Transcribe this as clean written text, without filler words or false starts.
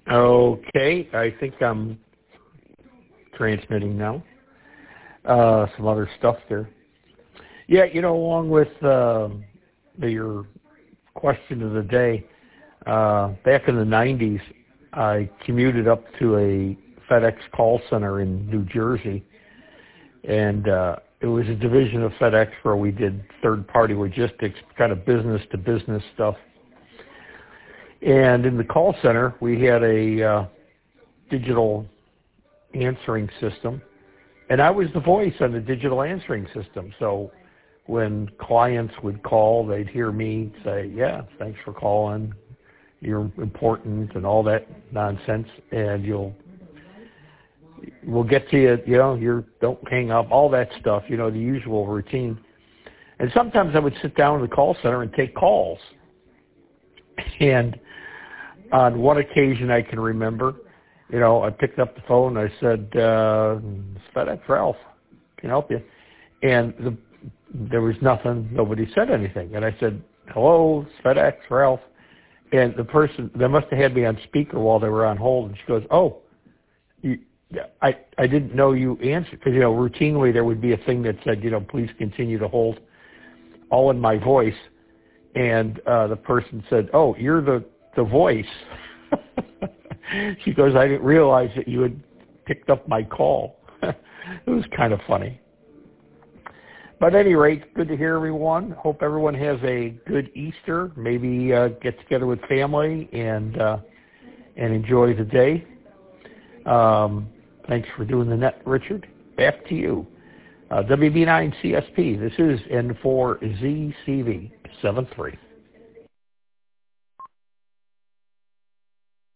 Okay, I think I'm transmitting now. Some other stuff there. Yeah, along with your question of the day, back in the 90s, I commuted up to a FedEx call center in New Jersey, and it was a division of FedEx where we did third-party logistics, kind of business-to-business stuff. And in the call center, we had a digital answering system, and I was the voice on the digital answering system. So when clients would call, they'd hear me say, yeah, thanks for calling, you're important, and all that nonsense, and we'll get to you, don't hang up, all that stuff, the usual routine. And sometimes I would sit down in the call center and take calls. And on one occasion I can remember, I picked up the phone and I said, it's FedEx Ralph, can I help you? And there was nothing, nobody said anything. And I said, hello, it's FedEx Ralph. And the person, they must have had me on speaker while they were on hold. And she goes, oh, I didn't know you answered. Because, routinely there would be a thing that said, please continue to hold, all in my voice. And the person said, oh, you're the voice. She goes, I didn't realize that you had picked up my call. It was kind of funny. But at any rate, good to hear everyone. Hope everyone has a good Easter. Maybe get together with family and enjoy the day. Thanks for doing the net, Richard. Back to you. WB9CSP, this is N4ZCV 73.